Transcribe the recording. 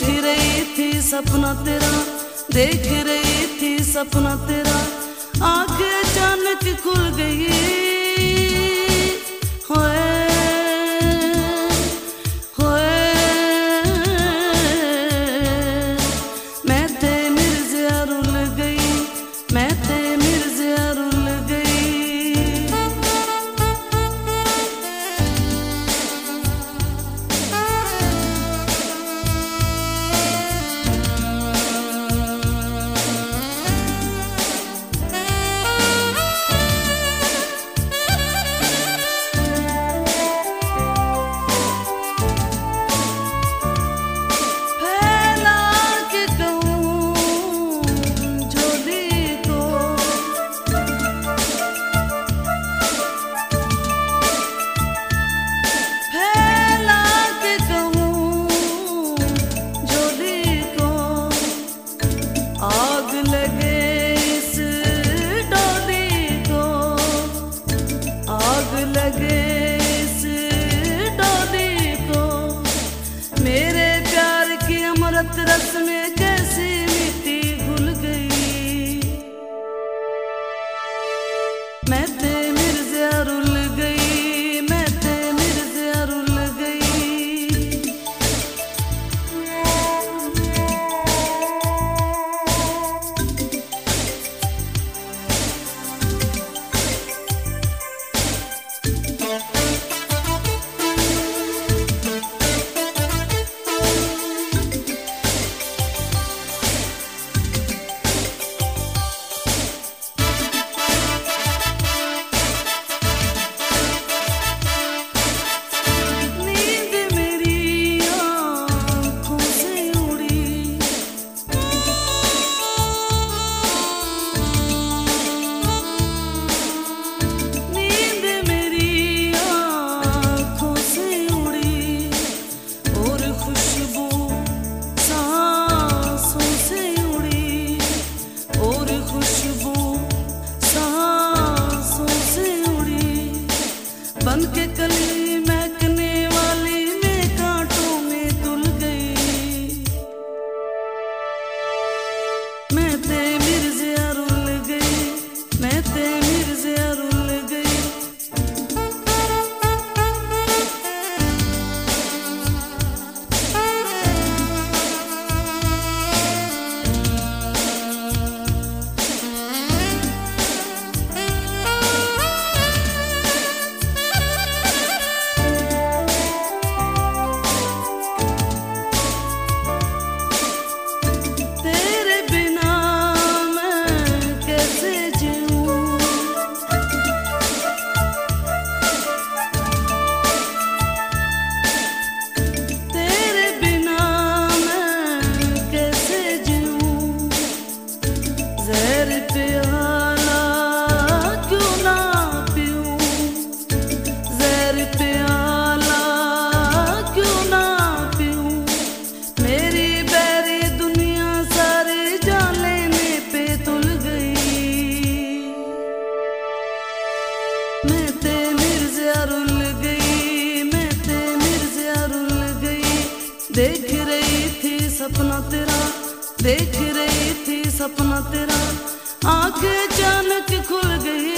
रही थी सपना तेरा, देख रही थी सपना तेरा, आंखें अचानक खुल गई। होए होए मैं ते मिर्ज़ा रुल गई, मैं ते मिर्ज़ा रुल गई। आग लगे इस डोली को, आग लगे इस डोली को, मेरे प्यार की अमृत रस में कैसी मिट्टी घुल गई। मैं ते मिर्ज़ा रुल गई, मैं ते मिर्ज़ा रुल गई। बन के कली महकने वाली मैं कांटों में तुल गई। मैं ते मिर्ज़ा रुल गई, मैं ते मिर्ज़ा रुल गई। ज़हर प्याला क्यों ना पीऊं, ज़हर प्याला क्यों ना पीऊं, मेरी बैरी दुनिया सारी जान लेने पे तुल गई। मैं ते मिर्ज़ा रुल गई, मैं ते मिर्ज़ा रुल गई। देख रही थी सपना तेरा, देख रही थी सपना तेरा, आंखें अचानक खुल गई।